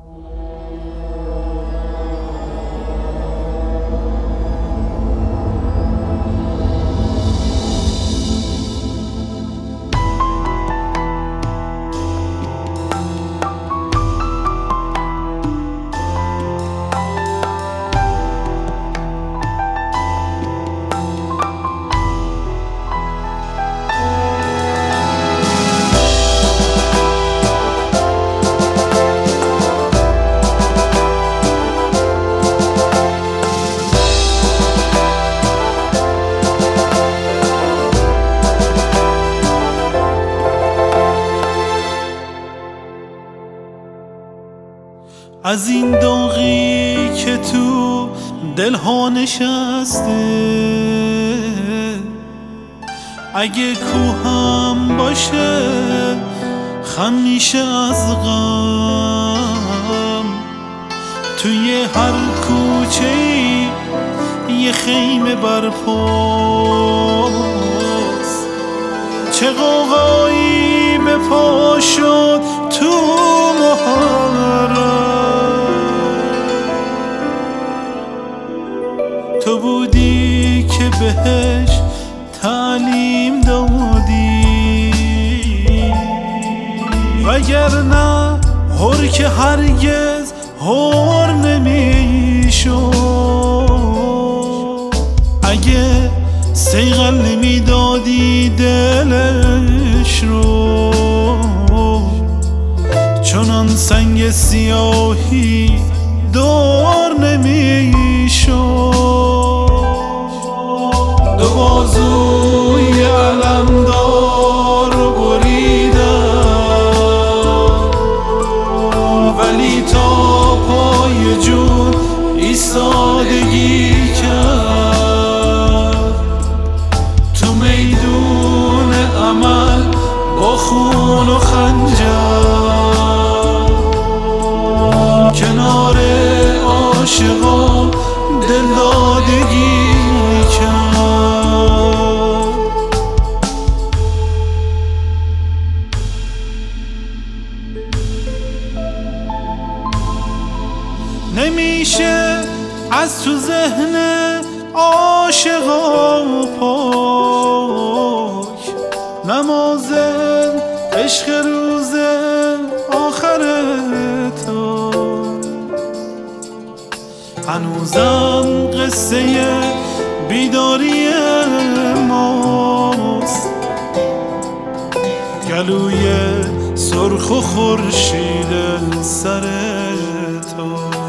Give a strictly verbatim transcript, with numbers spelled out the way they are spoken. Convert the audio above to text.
از این داغی که تو دلها نشسته، اگه کوهم باشه خم میشه از غم. توی هر کوچه‌ای یه خیمه برپاست، چه غوغایی به پا شد تو محرم. تو بودی که بهش تعلیم دادی، وگرنه هر که هرگز هر نمیشد. اگه صیقل نمیدادی دلش رو، چنان سنگ سیاهی دور نمیشد. دو بازوی علمدار رو بریدم، ولی تا پای جون ایستادگی کرد. تو میدون عمل با خون و خنجر، کنار عاشقا دلدادگی کرد. نمیشه از تو ذهن عاشقا پاک نماز عشق روز آخر تو. هنوزم قصه بیداری ماست، گلوی سرخ و خورشید سر تو.